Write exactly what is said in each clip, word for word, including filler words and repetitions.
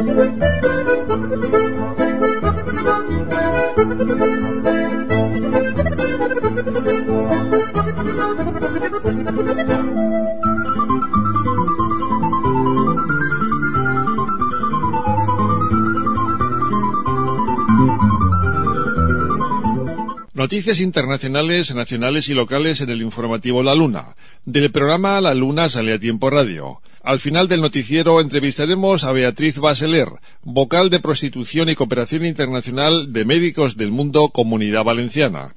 Noticias internacionales, nacionales y locales en el informativo La Luna. Del programa La Luna sale a tiempo radio. Al final del noticiero entrevistaremos a Beatriz Baseler, vocal de Prostitución y Cooperación Internacional de Médicos del Mundo, Comunidad Valenciana.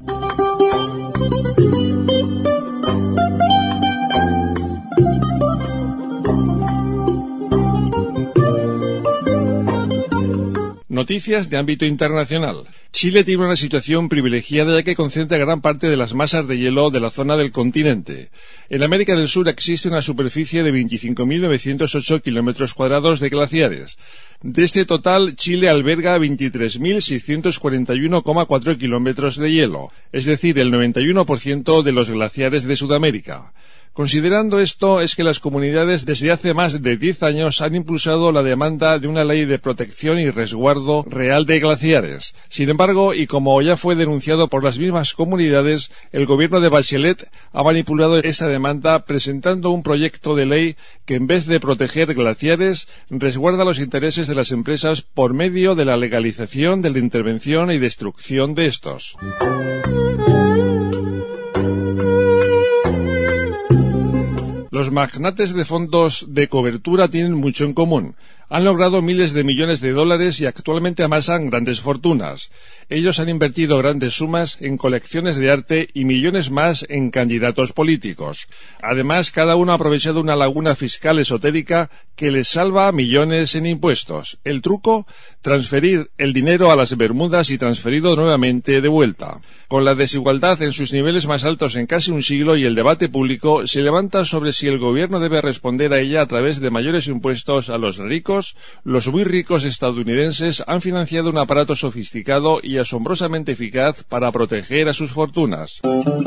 Noticias de ámbito internacional. Chile tiene una situación privilegiada ya que concentra gran parte de las masas de hielo de la zona del continente. En América del Sur existe una superficie de veinticinco mil novecientos ocho kilómetros cuadrados de glaciares. De este total, Chile alberga veintitrés mil seiscientos cuarenta y uno coma cuatro kilómetros de hielo, es decir, el noventa y uno por ciento de los glaciares de Sudamérica. Considerando esto, es que las comunidades desde hace más de diez años han impulsado la demanda de una ley de protección y resguardo real de glaciares. Sin embargo, y como ya fue denunciado por las mismas comunidades, el gobierno de Bachelet ha manipulado esta demanda presentando un proyecto de ley que en vez de proteger glaciares, resguarda los intereses de las empresas por medio de la legalización de la intervención y destrucción de estos. Los magnates de fondos de cobertura tienen mucho en común. Han logrado miles de millones de dólares y actualmente amasan grandes fortunas. Ellos han invertido grandes sumas en colecciones de arte y millones más en candidatos políticos. Además, cada uno ha aprovechado una laguna fiscal esotérica que les salva millones en impuestos. El truco, transferir el dinero a las Bermudas y transferido nuevamente de vuelta. Con la desigualdad en sus niveles más altos en casi un siglo y el debate público se levanta sobre si el gobierno debe responder a ella a través de mayores impuestos a los ricos. Los muy ricos estadounidenses han financiado un aparato sofisticado y asombrosamente eficaz para proteger a sus fortunas.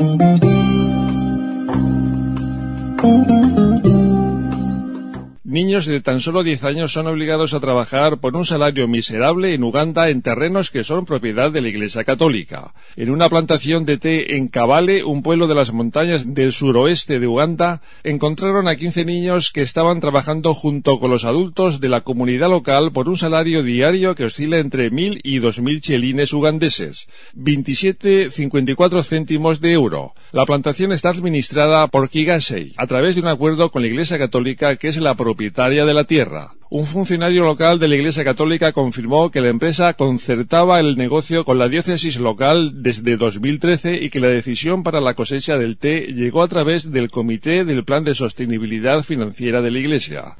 Niños de tan solo diez años son obligados a trabajar por un salario miserable en Uganda en terrenos que son propiedad de la Iglesia Católica. En una plantación de té en Kabale, un pueblo de las montañas del suroeste de Uganda, encontraron a quince niños que estaban trabajando junto con los adultos de la comunidad local por un salario diario que oscila entre mil y dos mil chelines ugandeses, veintisiete coma cincuenta y cuatro céntimos de euro. La plantación está administrada por Kigasei, a través de un acuerdo con la Iglesia Católica que es la propietaria de la tierra. Un funcionario local de la Iglesia Católica confirmó que la empresa concertaba el negocio con la diócesis local desde dos mil trece y que la decisión para la cosecha del té llegó a través del Comité del Plan de Sostenibilidad Financiera de la Iglesia.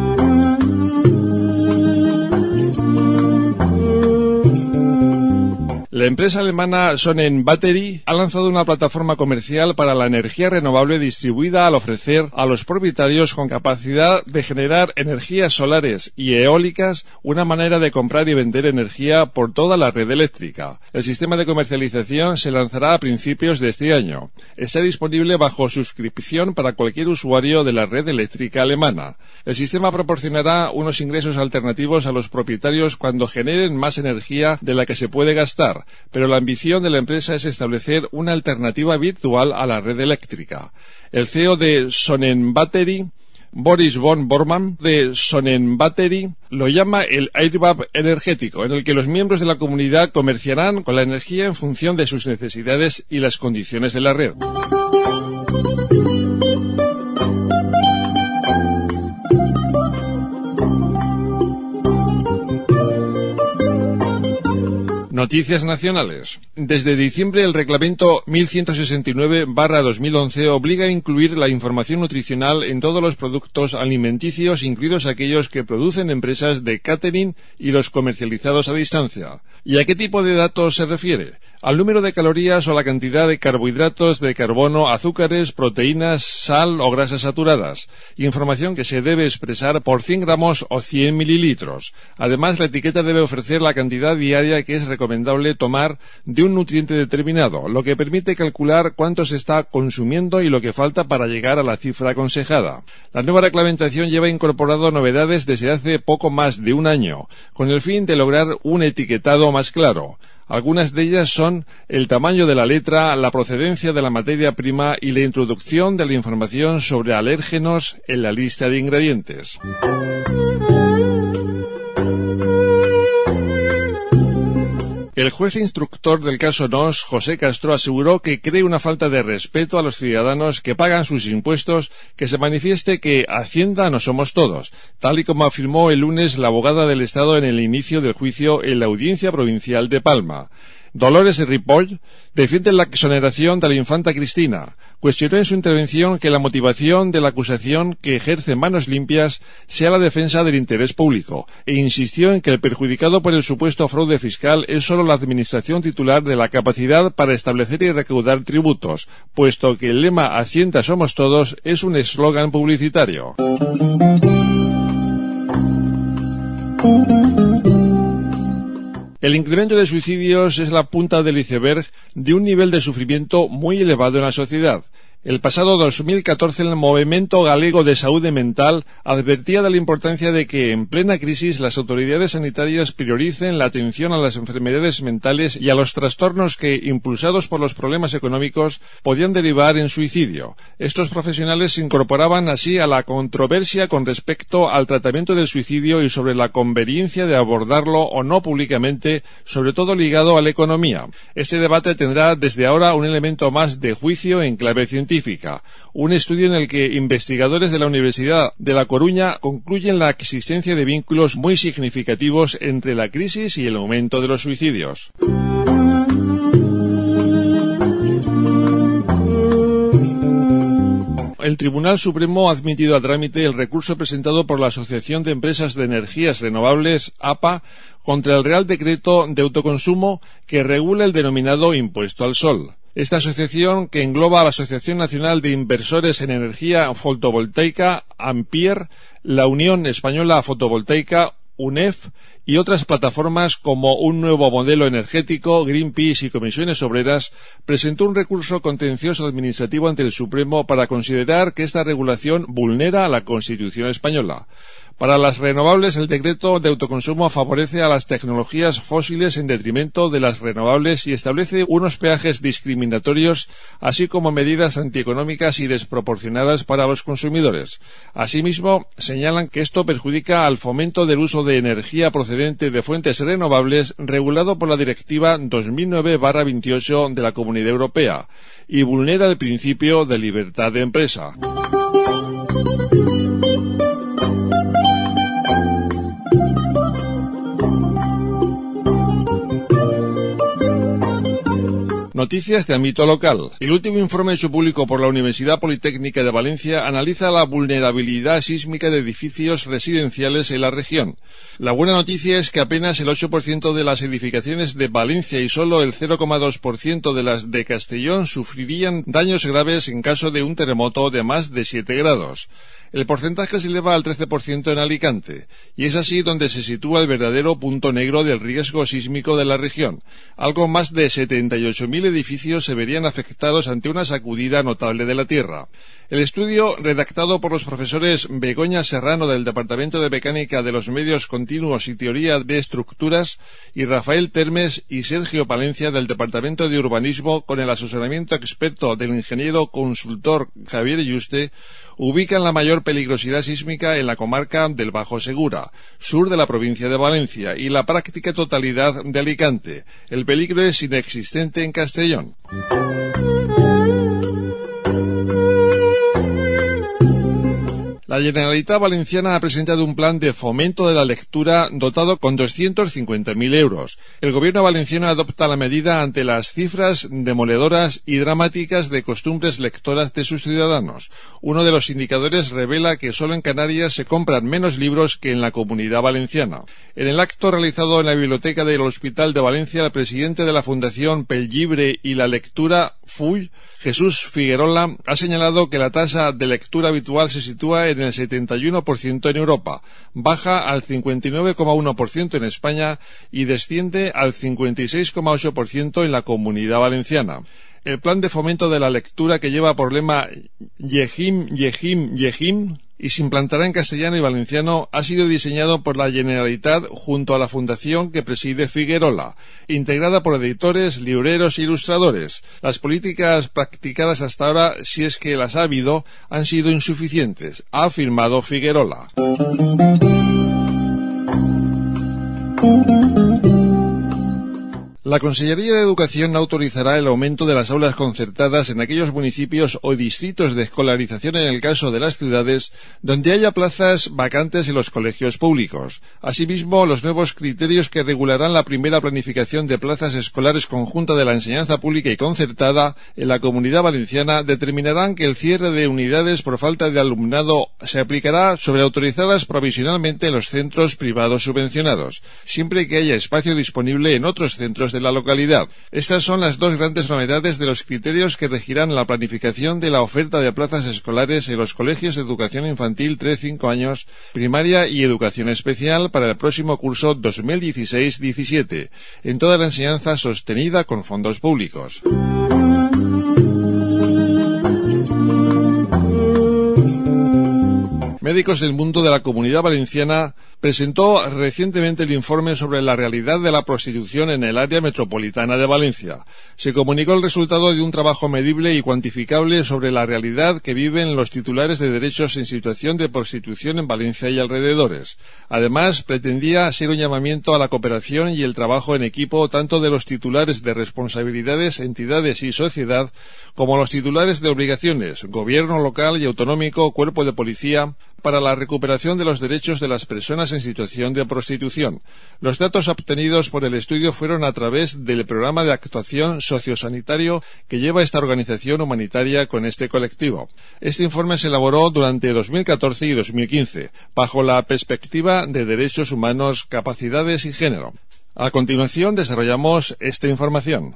La empresa alemana Sonnenbatterie ha lanzado una plataforma comercial para la energía renovable distribuida al ofrecer a los propietarios con capacidad de generar energías solares y eólicas una manera de comprar y vender energía por toda la red eléctrica. El sistema de comercialización se lanzará a principios de este año. Está disponible bajo suscripción para cualquier usuario de la red eléctrica alemana. El sistema proporcionará unos ingresos alternativos a los propietarios cuando generen más energía de la que se puede gastar, pero la ambición de la empresa es establecer una alternativa virtual a la red eléctrica. El C E O de Sonnenbatterie, Boris von Bormann, de Sonnenbatterie, lo llama el airbag energético, en el que los miembros de la comunidad comerciarán con la energía en función de sus necesidades y las condiciones de la red. Noticias nacionales. Desde diciembre, el reglamento mil ciento sesenta y nueve barra dos mil once obliga a incluir la información nutricional en todos los productos alimenticios, incluidos aquellos que producen empresas de catering y los comercializados a distancia. ¿Y a qué tipo de datos se refiere? al número de calorías o la cantidad de carbohidratos, de carbono, azúcares, proteínas, sal o grasas saturadas. Información que se debe expresar por cien gramos o cien mililitros. Además, la etiqueta debe ofrecer la cantidad diaria que es recomendable tomar de un nutriente determinado, lo que permite calcular cuánto se está consumiendo y lo que falta para llegar a la cifra aconsejada. La nueva reglamentación lleva incorporado novedades desde hace poco más de un año, con el fin de lograr un etiquetado más claro. Algunas de ellas son el tamaño de la letra, la procedencia de la materia prima y la introducción de la información sobre alérgenos en la lista de ingredientes. El juez instructor del caso Nos, José Castro, aseguró que cree una falta de respeto a los ciudadanos que pagan sus impuestos que se manifieste que Hacienda no somos todos, tal y como afirmó el lunes la abogada del Estado en el inicio del juicio en la Audiencia Provincial de Palma. Dolores Ripoll defiende la exoneración de la infanta Cristina. Cuestionó en su intervención que la motivación de la acusación que ejerce Manos Limpias sea la defensa del interés público e insistió en que el perjudicado por el supuesto fraude fiscal es solo la administración titular de la capacidad para establecer y recaudar tributos, puesto que el lema Hacienda somos todos es un eslogan publicitario. El incremento de suicidios es la punta del iceberg de un nivel de sufrimiento muy elevado en la sociedad. El pasado dos mil catorce el Movimento Galego de Saúde Mental advertía de la importancia de que en plena crisis las autoridades sanitarias prioricen la atención a las enfermedades mentales y a los trastornos que, impulsados por los problemas económicos, podían derivar en suicidio. Estos profesionales se incorporaban así a la controversia con respecto al tratamiento del suicidio y sobre la conveniencia de abordarlo o no públicamente, sobre todo ligado a la economía. Este debate tendrá desde ahora un elemento más de juicio en clave científica. Un estudio en el que investigadores de la Universidad de La Coruña concluyen la existencia de vínculos muy significativos entre la crisis y el aumento de los suicidios. El Tribunal Supremo ha admitido a trámite el recurso presentado por la Asociación de Empresas de Energías Renovables, A P A, contra el Real Decreto de Autoconsumo que regula el denominado impuesto al sol. Esta asociación, que engloba a la Asociación Nacional de Inversores en Energía Fotovoltaica, Ampier, la Unión Española Fotovoltaica, U N E F, y otras plataformas como Un Nuevo Modelo Energético, Greenpeace y Comisiones Obreras, presentó un recurso contencioso administrativo ante el Supremo para considerar que esta regulación vulnera la Constitución española. Para las renovables, el decreto de autoconsumo favorece a las tecnologías fósiles en detrimento de las renovables y establece unos peajes discriminatorios, así como medidas antieconómicas y desproporcionadas para los consumidores. Asimismo, señalan que esto perjudica al fomento del uso de energía procedente de fuentes renovables regulado por la Directiva dos mil nueve barra veintiocho de la Comunidad Europea y vulnera el principio de libertad de empresa. Noticias de ámbito local. El último informe hecho público por la Universidad Politécnica de Valencia analiza la vulnerabilidad sísmica de edificios residenciales en la región. La buena noticia es que apenas el ocho por ciento de las edificaciones de Valencia y solo el cero coma dos por ciento de las de Castellón sufrirían daños graves en caso de un terremoto de más de siete grados. El porcentaje se eleva al trece por ciento en Alicante, y es así donde se sitúa el verdadero punto negro del riesgo sísmico de la región. Algo más de setenta y ocho mil edificios se verían afectados ante una sacudida notable de la tierra. El estudio, redactado por los profesores Begoña Serrano del Departamento de Mecánica de los Medios Continuos y Teoría de Estructuras y Rafael Termes y Sergio Palencia del Departamento de Urbanismo con el asesoramiento experto del ingeniero consultor Javier Yuste, ubican la mayor peligrosidad sísmica en la comarca del Bajo Segura, sur de la provincia de Valencia, y la práctica totalidad de Alicante. El peligro es inexistente en Castellón. La Generalitat Valenciana ha presentado un plan de fomento de la lectura dotado con doscientos cincuenta mil euros. El gobierno valenciano adopta la medida ante las cifras demoledoras y dramáticas de costumbres lectoras de sus ciudadanos. Uno de los indicadores revela que solo en Canarias se compran menos libros que en la Comunidad Valenciana. En el acto realizado en la biblioteca del Hospital de Valencia, el presidente de la Fundación Pel Llibre y la Lectura, F U I, Jesús Figuerola, ha señalado que la tasa de lectura habitual se sitúa en el setenta y uno por ciento en Europa, baja al cincuenta y nueve coma uno por ciento en España y desciende al cincuenta y seis coma ocho por ciento en la Comunidad Valenciana. El plan de fomento de la lectura, que lleva por lema Llegim, Llegim, Llegim, y se implantará en castellano y valenciano, ha sido diseñado por la Generalitat junto a la fundación que preside Figuerola, integrada por editores, libreros e ilustradores. Las políticas practicadas hasta ahora, si es que las ha habido, han sido insuficientes, ha afirmado Figuerola. La Consellería de Educación autorizará el aumento de las aulas concertadas en aquellos municipios o distritos de escolarización en el caso de las ciudades donde haya plazas vacantes en los colegios públicos. Asimismo, los nuevos criterios que regularán la primera planificación de plazas escolares conjunta de la enseñanza pública y concertada en la Comunidad Valenciana determinarán que el cierre de unidades por falta de alumnado se aplicará sobre autorizadas provisionalmente en los centros privados subvencionados, siempre que haya espacio disponible en otros centros de la localidad. Estas son las dos grandes novedades de los criterios que regirán la planificación de la oferta de plazas escolares en los colegios de educación infantil tres a cinco años, primaria y educación especial para el próximo curso dos mil dieciséis diecisiete, en toda la enseñanza sostenida con fondos públicos. Médicos del Mundo de la Comunidad Valenciana presentó recientemente el informe sobre la realidad de la prostitución en el área metropolitana de Valencia. Se comunicó el resultado de un trabajo medible y cuantificable sobre la realidad que viven los titulares de derechos en situación de prostitución en Valencia y alrededores. Además, pretendía ser un llamamiento a la cooperación y el trabajo en equipo tanto de los titulares de responsabilidades, entidades y sociedad, como los titulares de obligaciones, gobierno local y autonómico, cuerpo de policía, para la recuperación de los derechos de las personas en situación de prostitución. Los datos obtenidos por el estudio fueron a través del programa de actuación sociosanitario que lleva esta organización humanitaria con este colectivo. Este informe se elaboró durante dos mil catorce y dos mil quince, bajo la perspectiva de derechos humanos, capacidades y género. A continuación desarrollamos esta información.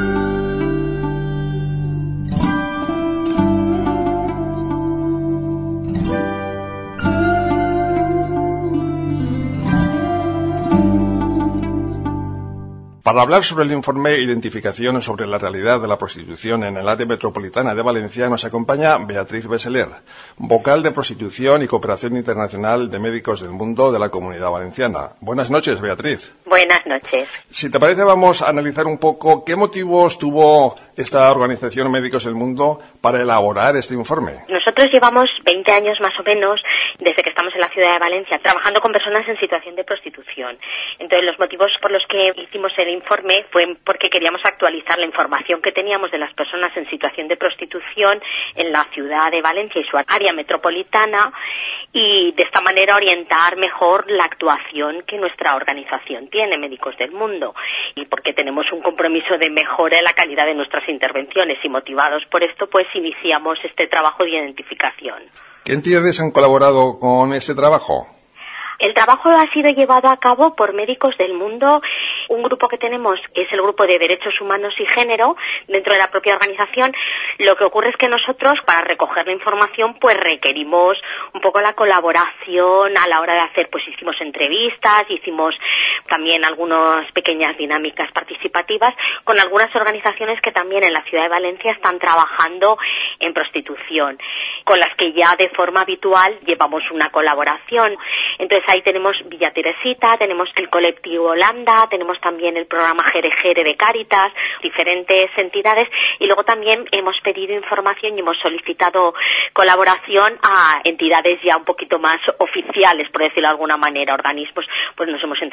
Para hablar sobre el informe Identificación sobre la realidad de la prostitución en el área metropolitana de Valencia nos acompaña Beatriz Beseler, vocal de Prostitución y Cooperación Internacional de Médicos del Mundo de la Comunidad Valenciana. Buenas noches, Beatriz. Buenas noches. Si te parece, vamos a analizar un poco qué motivos tuvo esta organización Médicos del Mundo para elaborar este informe. Nosotros llevamos veinte años más o menos, desde que estamos en la ciudad de Valencia, trabajando con personas en situación de prostitución. Entonces, los motivos por los que hicimos el informe fue porque queríamos actualizar la información que teníamos de las personas en situación de prostitución en la ciudad de Valencia y su área metropolitana, y de esta manera orientar mejor la actuación que nuestra organización tiene, Médicos del Mundo, y porque tenemos un compromiso de mejora en la calidad de nuestras intervenciones, y motivados por esto, pues iniciamos este trabajo de identificación. ¿Qué entidades han colaborado con este trabajo? El trabajo ha sido llevado a cabo por Médicos del Mundo, un grupo que tenemos que es el Grupo de Derechos Humanos y Género dentro de la propia organización. Lo que ocurre es que nosotros, para recoger la información, pues requerimos un poco la colaboración a la hora de hacer, pues hicimos entrevistas, hicimos también algunas pequeñas dinámicas participativas con algunas organizaciones que también en la ciudad de Valencia están trabajando en prostitución, con las que ya de forma habitual llevamos una colaboración. Entonces ahí tenemos Villa Teresita, tenemos el colectivo Holanda, tenemos también el programa Jere Jere de Cáritas, diferentes entidades, y luego también hemos pedido información y hemos solicitado colaboración a entidades ya un poquito más oficiales, por decirlo de alguna manera, organismos. Pues nos hemos entrevistado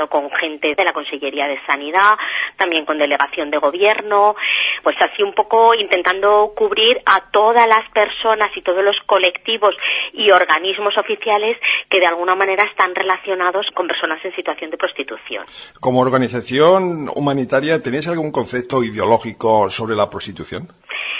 trabajado con gente de la Consellería de Sanidad, también con delegación de gobierno, pues así un poco intentando cubrir a todas las personas y todos los colectivos y organismos oficiales que de alguna manera están relacionados con personas en situación de prostitución. Como organización humanitaria, ¿tenéis algún concepto ideológico sobre la prostitución?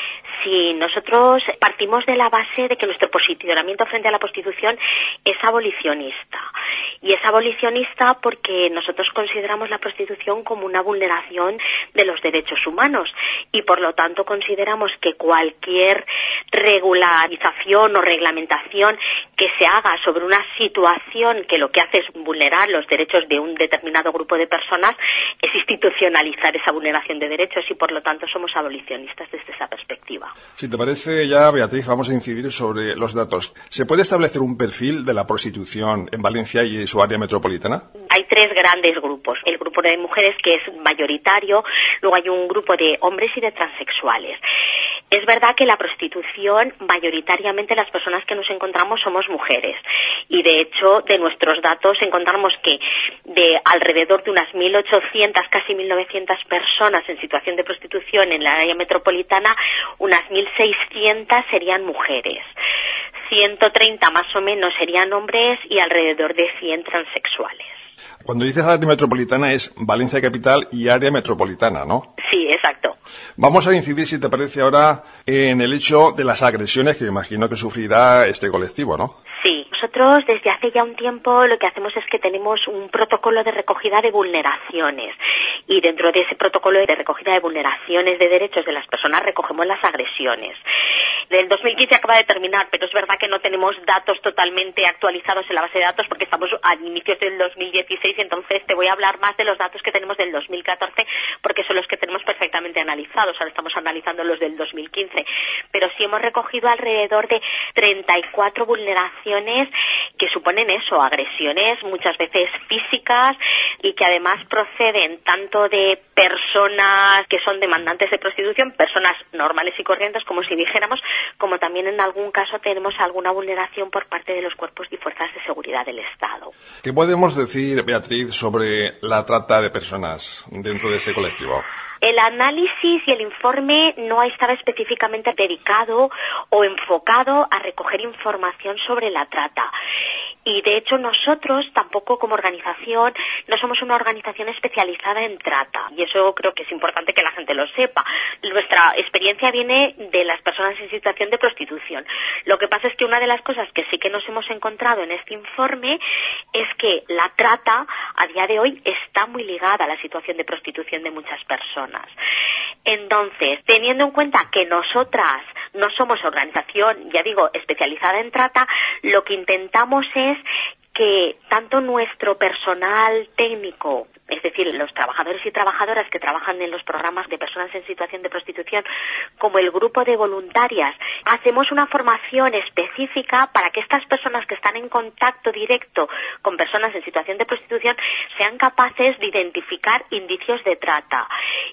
Sí, nosotros partimos de la base de que nuestro posicionamiento frente a la prostitución es abolicionista. Y es abolicionista porque nosotros consideramos la prostitución como una vulneración de los derechos humanos y por lo tanto consideramos que cualquier regularización o reglamentación que se haga sobre una situación que lo que hace es vulnerar los derechos de un determinado grupo de personas es institucionalizar esa vulneración de derechos y por lo tanto somos abolicionistas desde esa perspectiva. Si te parece ya, Beatriz, vamos a incidir sobre los datos. ¿Se puede establecer un perfil de la prostitución en Valencia y su área metropolitana? Hay tres grandes grupos. El grupo de mujeres, que es mayoritario, luego hay un grupo de hombres y de transexuales. Es verdad que la prostitución, mayoritariamente las personas que nos encontramos somos mujeres. Y de hecho, de nuestros datos encontramos que de alrededor de unas mil ochocientas, casi mil novecientas personas en situación de prostitución en la área metropolitana, unas mil seiscientas serían mujeres. ciento treinta más o menos serían hombres y alrededor de cien transexuales. Cuando dices área metropolitana es Valencia capital y área metropolitana, ¿no? Sí, exacto. Vamos a incidir, si te parece ahora, en el hecho de las agresiones que imagino que sufrirá este colectivo, ¿no? Sí. Nosotros desde hace ya un tiempo lo que hacemos es que tenemos un protocolo de recogida de vulneraciones y dentro de ese protocolo de recogida de vulneraciones de derechos de las personas recogemos las agresiones. Del dos mil quince acaba de terminar, pero es verdad que no tenemos datos totalmente actualizados en la base de datos porque estamos a inicios del dos mil dieciséis, entonces te voy a hablar más de los datos que tenemos del dos mil catorce porque son los que tenemos perfectamente analizados. Ahora estamos analizando los del dos mil quince, pero sí hemos recogido alrededor de treinta y cuatro vulneraciones que suponen eso, agresiones muchas veces físicas y que además proceden tanto de personas que son demandantes de prostitución, personas normales y corrientes, como si dijéramos, como también en algún caso tenemos alguna vulneración por parte de los cuerpos y fuerzas de seguridad del Estado. ¿Qué podemos decir, Beatriz, sobre la trata de personas dentro de este colectivo? El análisis y el informe no estaba específicamente dedicado o enfocado a recoger información sobre la trata. Y de hecho nosotros tampoco como organización no somos una organización especializada en trata. Y eso creo que es importante que la gente lo sepa. Nuestra experiencia viene de las personas en situación de prostitución. Lo que pasa es que una de las cosas que sí que nos hemos encontrado en este informe es que la trata a día de hoy está muy ligada a la situación de prostitución de muchas personas. Entonces, teniendo en cuenta que nosotras no somos organización, ya digo, especializada en trata, lo que intentamos es que tanto nuestro personal técnico, es decir, los trabajadores y trabajadoras que trabajan en los programas de personas en situación de prostitución, como el grupo de voluntarias, hacemos una formación específica para que estas personas que están en contacto directo con personas en situación de prostitución sean capaces de identificar indicios de trata.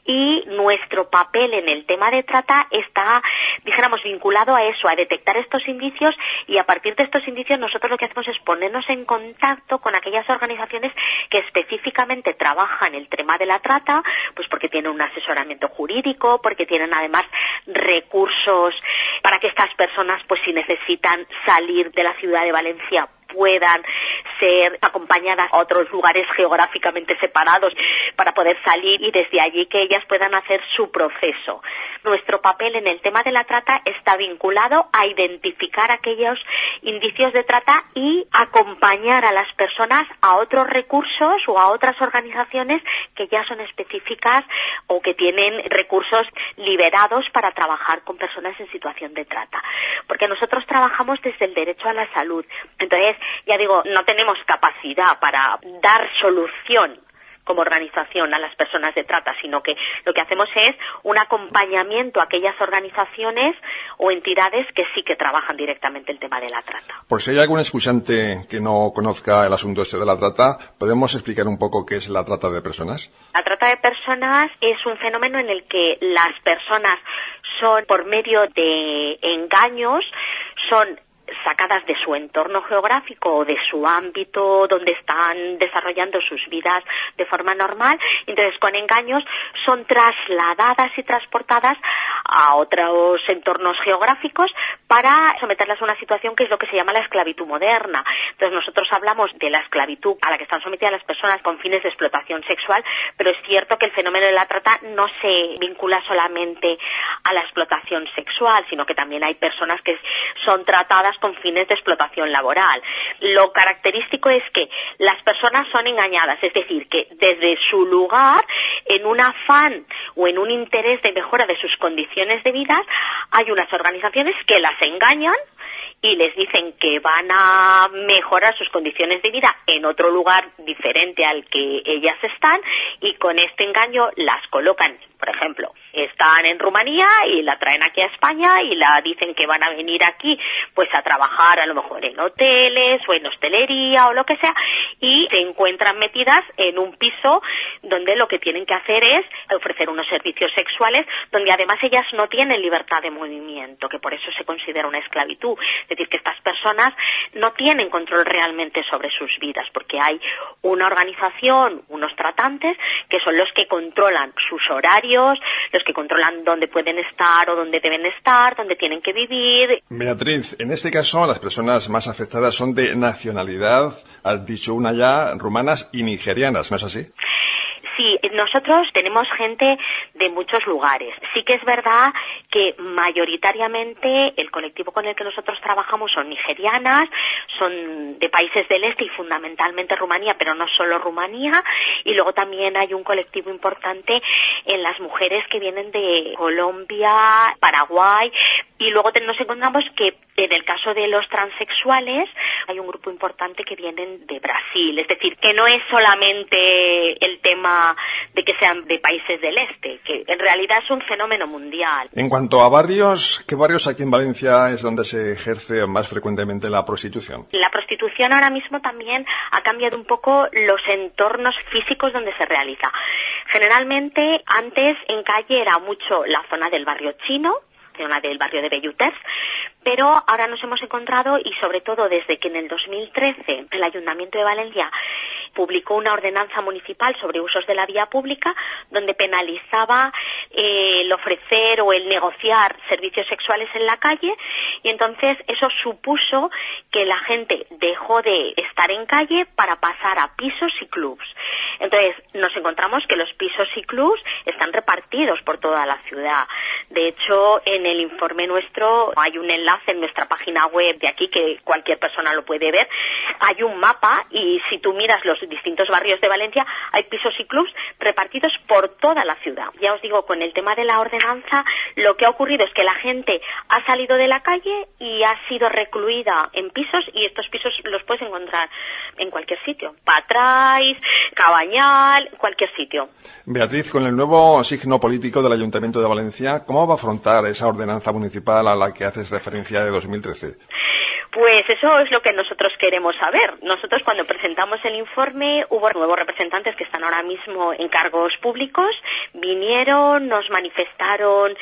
Y nuestro papel en el tema de trata está, dijéramos, vinculado a eso, a detectar estos indicios, y a partir de estos indicios nosotros lo que hacemos es ponernos en contacto con aquellas organizaciones que específicamente trabajan el tema de la trata, pues porque tienen un asesoramiento jurídico, porque tienen además recursos para que estas personas, pues si necesitan salir de la ciudad de Valencia, puedan ser acompañadas a otros lugares geográficamente separados para poder salir y desde allí que ellas puedan hacer su proceso. Nuestro papel en el tema de la trata está vinculado a identificar aquellos indicios de trata y acompañar a las personas a otros recursos o a otras organizaciones que ya son específicas o que tienen recursos liberados para trabajar con personas en situación de trata. Porque nosotros trabajamos desde el derecho a la salud. Entonces, ya digo, no tenemos capacidad para dar solución como organización a las personas de trata, sino que lo que hacemos es un acompañamiento a aquellas organizaciones o entidades que sí que trabajan directamente el tema de la trata. Por si hay algún escuchante que no conozca el asunto este de la trata, ¿podemos explicar un poco qué es la trata de personas? La trata de personas es un fenómeno en el que las personas son, por medio de engaños, son sacadas de su entorno geográfico o de su ámbito donde están desarrollando sus vidas de forma normal, entonces con engaños son trasladadas y transportadas a otros entornos geográficos para someterlas a una situación que es lo que se llama la esclavitud moderna. Entonces nosotros hablamos de la esclavitud a la que están sometidas las personas con fines de explotación sexual, pero es cierto que el fenómeno de la trata no se vincula solamente a la explotación sexual, sino que también hay personas que son tratadas con fines de explotación laboral. Lo característico es que las personas son engañadas, es decir, que desde su lugar, en un afán o en un interés de mejora de sus condiciones de vida, hay unas organizaciones que las engañan y les dicen que van a mejorar sus condiciones de vida en otro lugar diferente al que ellas están, y con este engaño las colocan, por ejemplo, están en Rumanía y la traen aquí a España y la dicen que van a venir aquí pues a trabajar a lo mejor en hoteles o en hostelería o lo que sea, y se encuentran metidas en un piso donde lo que tienen que hacer es ofrecer unos servicios sexuales donde además ellas no tienen libertad de movimiento, que por eso se considera una esclavitud. Es decir, que estas personas no tienen control realmente sobre sus vidas, porque hay una organización, unos tratantes, que son los que controlan sus horarios, los que controlan dónde pueden estar o dónde deben estar, dónde tienen que vivir. Beatriz, en este caso las personas más afectadas son de nacionalidad, has dicho una ya, rumanas y nigerianas, ¿no es así? Sí, nosotros tenemos gente de muchos lugares. Sí que es verdad que mayoritariamente el colectivo con el que nosotros trabajamos son nigerianas, son de países del este y fundamentalmente Rumanía, pero no solo Rumanía, y luego también hay un colectivo importante en las mujeres que vienen de Colombia, Paraguay, y luego nos encontramos que en el caso de los transexuales hay un grupo importante que vienen de Brasil. Es decir, que no es solamente el tema de que sean de países del este, que en realidad es un fenómeno mundial. En cuanto a barrios, ¿qué barrios aquí en Valencia es donde se ejerce más frecuentemente la prostitución? La prostitución ahora mismo también ha cambiado un poco los entornos físicos donde se realiza. Generalmente, antes en calle era mucho la zona del barrio chino, zona del barrio de Belluters, pero ahora nos hemos encontrado, y sobre todo desde que en el dos mil trece el Ayuntamiento de Valencia publicó una ordenanza municipal sobre usos de la vía pública donde penalizaba eh, el ofrecer o el negociar servicios sexuales en la calle, y entonces eso supuso que la gente dejó de estar en calle para pasar a pisos y clubs. Entonces nos encontramos que los pisos y clubs están repartidos por toda la ciudad. De hecho, en el informe nuestro hay un enlace en nuestra página web de aquí que cualquier persona lo puede ver. Hay un mapa y si tú miras los distintos barrios de Valencia hay pisos y clubs repartidos por toda la ciudad. Ya os digo, con el tema de la ordenanza lo que ha ocurrido es que la gente ha salido de la calle y ha sido recluida en pisos, y estos pisos los puedes encontrar en cualquier sitio. Patrais, Cabañal, cualquier sitio. Beatriz, con el nuevo signo político del Ayuntamiento de Valencia, ¿cómo va a afrontar esa ordenanza municipal a la que haces referencia de dos mil trece? Pues eso es lo que nosotros queremos saber. Nosotros cuando presentamos el informe hubo nuevos representantes que están ahora mismo en cargos públicos, vinieron, nos manifestaron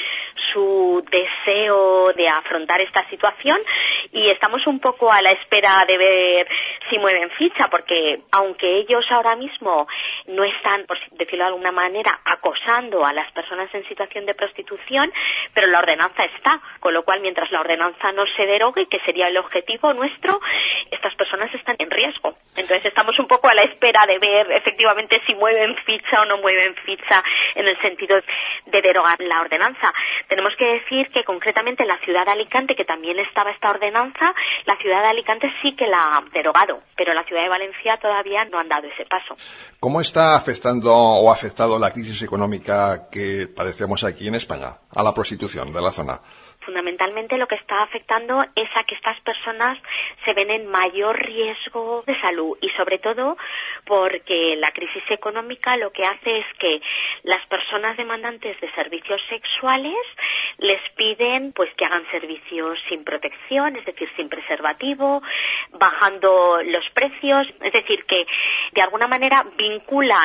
su deseo de afrontar esta situación y estamos un poco a la espera de ver si mueven ficha, porque aunque ellos ahora mismo no están, por decirlo de alguna manera, acosando a las personas en situación de prostitución, pero la ordenanza está, con lo cual mientras la ordenanza no se derogue, que sería el objetivo nuestro, estas personas están en riesgo. Entonces estamos un poco a la espera de ver efectivamente si mueven ficha o no mueven ficha en el sentido de derogar la ordenanza. Tenemos que decir que concretamente en la ciudad de Alicante, que también estaba esta ordenanza, la ciudad de Alicante sí que la ha derogado, pero la ciudad de Valencia todavía no han dado ese paso. ¿Cómo está afectando o ha afectado la crisis económica que padecemos aquí en España a la prostitución de la zona? Fundamentalmente lo que está afectando es a que estas personas se ven en mayor riesgo de salud, y sobre todo porque la crisis económica lo que hace es que las personas demandantes de servicios sexuales les piden pues que hagan servicios sin protección, es decir, sin preservativo, bajando los precios, es decir, que de alguna manera vinculan el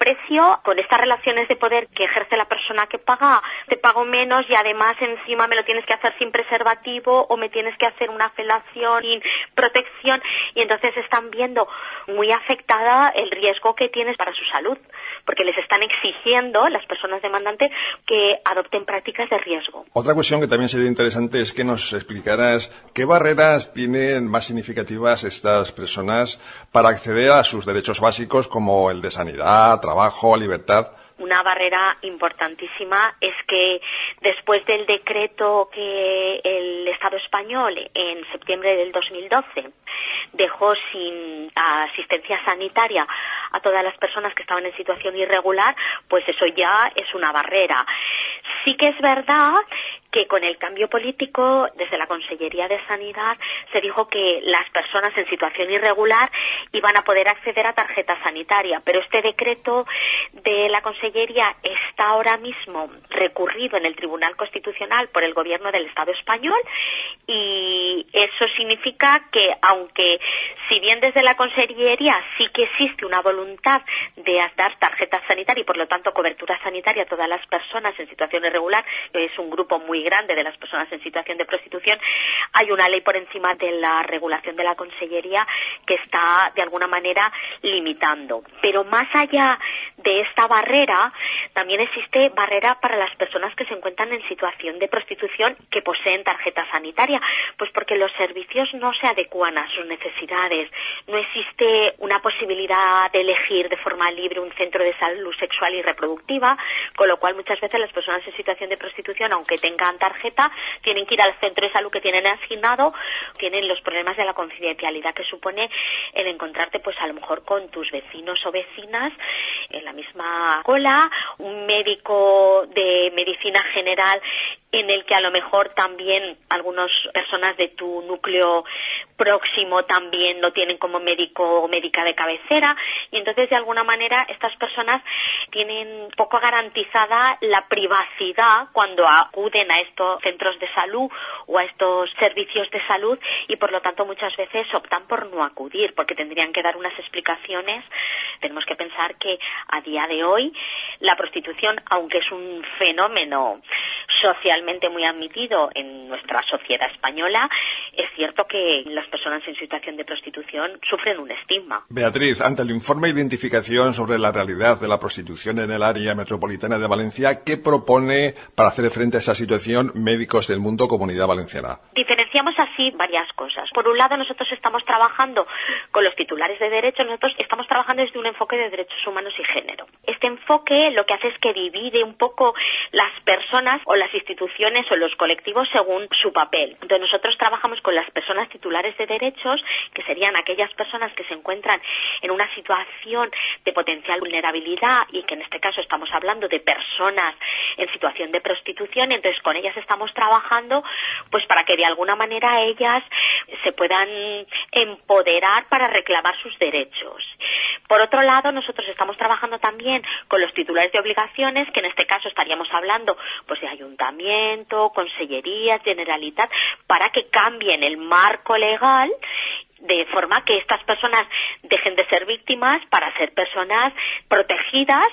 precio, con estas relaciones de poder que ejerce la persona que paga, te pago menos y además encima me lo tienes que hacer sin preservativo o me tienes que hacer una felación sin protección, y entonces están viendo muy afectada el riesgo que tienes para su salud, porque les están exigiendo, las personas demandantes, que adopten prácticas de riesgo. Otra cuestión que también sería interesante es que nos explicaras qué barreras tienen más significativas estas personas para acceder a sus derechos básicos como el de sanidad, trabajo, libertad. Una barrera importantísima es que después del decreto que el Estado español en septiembre del dos mil doce dejó sin asistencia sanitaria a todas las personas que estaban en situación irregular, pues eso ya es una barrera. Sí que es verdad que con el cambio político, desde la Consellería de Sanidad, se dijo que las personas en situación irregular iban a poder acceder a tarjeta sanitaria, pero este decreto de la Consellería está ahora mismo recurrido en el Tribunal Constitucional por el Gobierno del Estado español, y eso significa que, aunque si bien desde la Consellería sí que existe una voluntad de dar tarjeta sanitaria y por lo tanto cobertura sanitaria a todas las personas en situación irregular, que es un grupo muy grande de las personas en situación de prostitución, hay una ley por encima de la regulación de la Consellería que está de alguna manera limitando. Pero más allá de esta barrera, también existe barrera para las personas que se encuentran en situación de prostitución que poseen tarjeta sanitaria, pues porque los servicios no se adecúan a sus necesidades, no existe una posibilidad de elegir de forma libre un centro de salud sexual y reproductiva, con lo cual muchas veces las personas en situación de prostitución, aunque tengan tarjeta, tienen que ir al centro de salud que tienen asignado, tienen los problemas de la confidencialidad que supone el encontrarte pues a lo mejor con tus vecinos o vecinas en la misma cola, un médico de medicina general en el que a lo mejor también algunas personas de tu núcleo próximo también no tienen como médico o médica de cabecera, y entonces de alguna manera estas personas tienen poco garantizada la privacidad cuando acuden a estos centros de salud o a estos servicios de salud, y por lo tanto muchas veces optan por no acudir porque tendrían que dar unas explicaciones. Tenemos que pensar que a día de hoy la prostitución, aunque es un fenómeno socialmente muy admitido en nuestra sociedad española, es cierto que las personas en situación de prostitución sufren un estigma. Beatriz, ante el informe de identificación sobre la realidad de la prostitución en el área metropolitana de Valencia, ¿qué propone para hacer frente a esa situación Médicos del Mundo Comunidad Valenciana? Diferenciamos así varias cosas. Por un lado, nosotros estamos trabajando con los titulares de derechos, nosotros estamos trabajando desde un enfoque de derechos humanos y género. Este enfoque lo que hace es que divide un poco las personas o las instituciones o los colectivos según su papel. Entonces nosotros trabajamos con las personas titulares de derechos, que serían aquellas personas que se encuentran en una situación de potencial vulnerabilidad y que en este caso estamos hablando de personas en situación de prostitución, y entonces con ellas estamos trabajando pues para que de alguna manera ellas se puedan empoderar para reclamar sus derechos. Por otro lado, nosotros estamos trabajando también con los titulares de obligaciones, que en este caso estaríamos hablando pues de ayuntamiento, consellerías, Generalitat, para que cambien el marco legal de forma que estas personas dejen de ser víctimas para ser personas protegidas,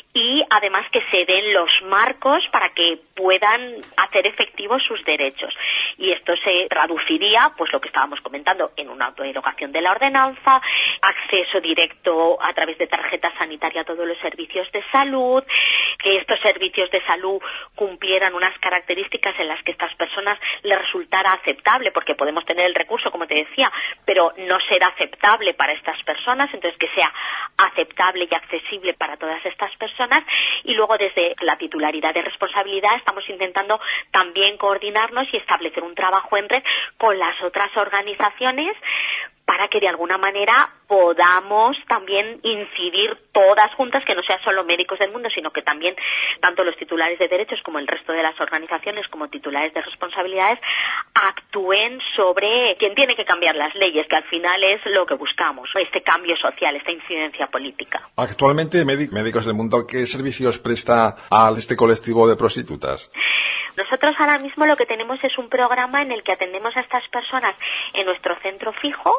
y además que se den los marcos para que puedan hacer efectivos sus derechos. Y esto se traduciría, pues lo que estábamos comentando, en una autoderogación de la ordenanza, acceso directo a través de tarjeta sanitaria a todos los servicios de salud, que estos servicios de salud cumplieran unas características en las que a estas personas les resultara aceptable, porque podemos tener el recurso, como te decía, pero no será aceptable para estas personas, entonces que sea aceptable y accesible para todas estas personas. Y luego desde la titularidad de responsabilidad estamos intentando también coordinarnos y establecer un trabajo en red con las otras organizaciones para que de alguna manera podamos también incidir todas juntas, que no sea solo Médicos del Mundo, sino que también tanto los titulares de derechos como el resto de las organizaciones como titulares de responsabilidades actúen sobre quién tiene que cambiar las leyes, que al final es lo que buscamos, este cambio social, esta incidencia política. Actualmente, Médicos del Mundo, ¿qué servicios presta a este colectivo de prostitutas? Nosotros ahora mismo lo que tenemos es un programa en el que atendemos a estas personas en nuestro centro fijo,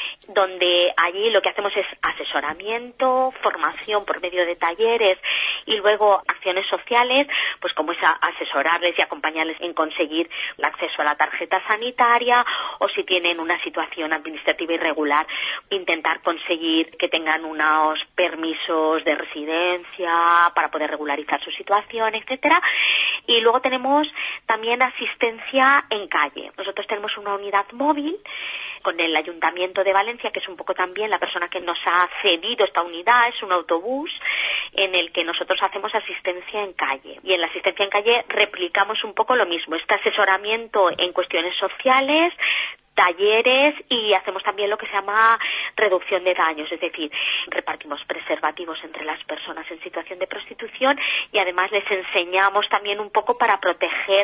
donde allí lo que hacemos es asesoramiento, formación por medio de talleres y luego acciones sociales, pues como es asesorarles y acompañarles en conseguir el acceso a la tarjeta sanitaria, o si tienen una situación administrativa irregular, intentar conseguir que tengan unos permisos de residencia para poder regularizar su situación, etcétera. Y luego tenemos también asistencia en calle. Nosotros tenemos una unidad móvil con el Ayuntamiento de Valencia, que es un poco también la persona que nos ha cedido esta unidad, es un autobús en el que nosotros hacemos asistencia en calle. Y en la asistencia en calle replicamos un poco lo mismo, este asesoramiento en cuestiones sociales, talleres, y hacemos también lo que se llama reducción de daños, es decir, repartimos preservativos entre las personas en situación de prostitución y además les enseñamos también un poco para proteger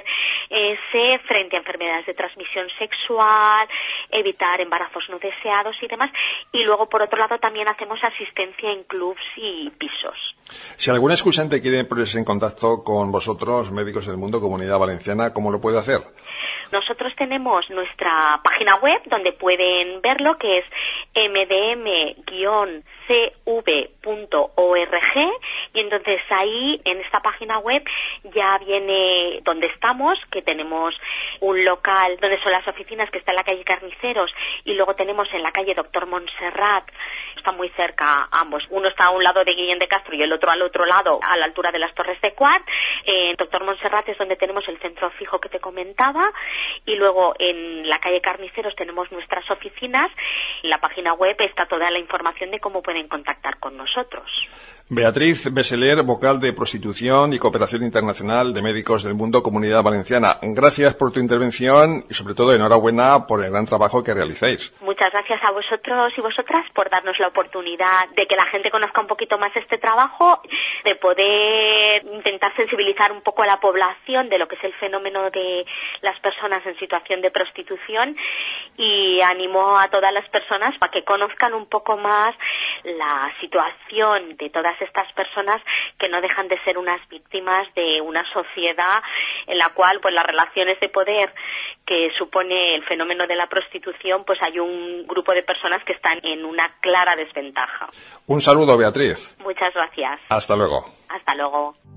ese frente a enfermedades de transmisión sexual, evitar embarazos no deseados y demás. Y luego, por otro lado, también hacemos asistencia en clubs y pisos. Si algún escuchante quiere ponerse en contacto con vosotros, Médicos del Mundo, Comunidad Valenciana, ¿cómo lo puede hacer? Nosotros tenemos nuestra página web donde pueden verlo, que es m d m guion c v punto org, y entonces ahí en esta página web ya viene donde estamos, que tenemos un local donde son las oficinas, que está en la calle Carniceros, y luego tenemos en la calle Doctor Montserrat, está muy cerca ambos, uno está a un lado de Guillén de Castro y el otro al otro lado, a la altura de las Torres de Quart. En Doctor Montserrat es donde tenemos el centro fijo que te comentaba, y luego en la calle Carniceros tenemos nuestras oficinas. En la página web está toda la información de cómo pueden contactar con nosotros. Beatriz Beseler, vocal de Prostitución y Cooperación Internacional de Médicos del Mundo, Comunidad Valenciana. Gracias por tu intervención y, sobre todo, enhorabuena por el gran trabajo que realizáis. Muchas gracias a vosotros y vosotras por darnos la oportunidad de que la gente conozca un poquito más este trabajo, de poder intentar sensibilizar un poco a la población de lo que es el fenómeno de las personas en situación de prostitución, y animo a todas las personas para que conozcan un poco más la situación de todas estas personas, que no dejan de ser unas víctimas de una sociedad en la cual, pues, las relaciones de poder que supone el fenómeno de la prostitución, pues hay un grupo de personas que están en una clara desventaja. Un saludo, Beatriz. Muchas gracias. Hasta luego. Hasta luego.